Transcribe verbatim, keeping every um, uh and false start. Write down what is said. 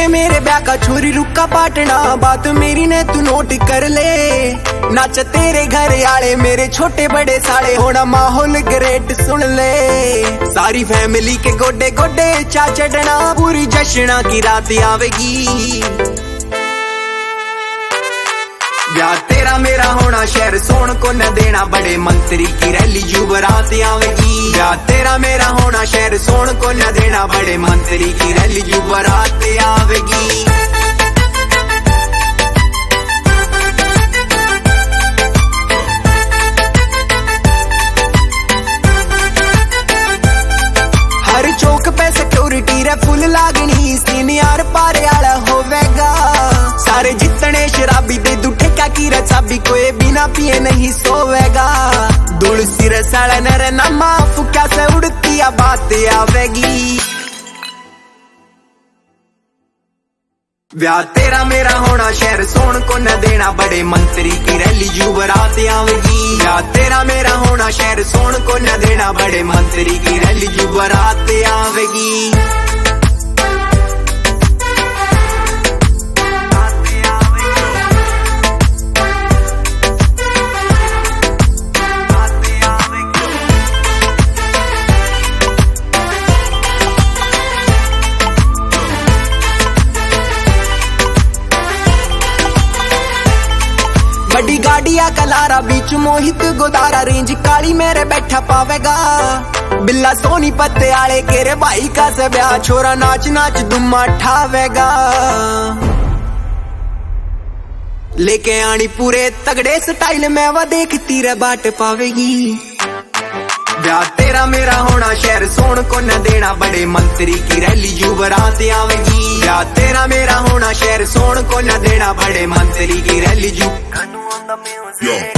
है मेरे ब्याह का छोरी रुका पाटना, बात मेरी ने तू नोट कर ले। नाच तेरे घर आले मेरे छोटे बड़े साले, होना माहौल ग्रेट सुन ले। सारी फैमिली के गोडे गोडे चा चढ़ना, पूरी जश्ना की रात आवेगी। ब्याह तेरा मेरा होना शहर सोन को न देना, बड़े मंत्री की रैली जुबरात आवेगी। ब्याह तेरा मेरा होना शहर सोन को न देना, बड़े मंत्री की रैली जुबरात आवेगी। हर चौक पे सिक्योरिटी रे फुल लागनी, सीन यार पारे आला होवेगा। सारे जितने शराबी दे दुठे का की रचाबी, कोई बिना पिए नहीं सोवेगा। धूल सिर साड़ा नर नमा फुक्का से उड़ती आ बात आवेगी। ब्याह तेरा मेरा होना शहर सोन को न देना, बड़े मंत्री की रैली जुबरात आवेगी। ब्याह तेरा मेरा होना शहर सोन को न देना, बड़े मंत्री की रैली जुबरात आवेगी। बड़ी गाड़िया कलारा बीच मोहित गोदारा, रेंज काली मेरे बैठा पावेगा। बिल्ला सोनी पत्ते आले केरे भाई का से ब्याह, छोरा नाच नाच दुम्मा ठावेगा। लेके आनी पूरे तगड़े स्टाइल में वह देखती रे बाट पावेगी। ब्याह तेरा मेरा होना शहर सोन को न देना, बड़े मंत्री की रैली जुबरात आवेगी। ब्याह तेरा मेरा होना शहर सोन को न देना, बड़े मंत्री की रैली जु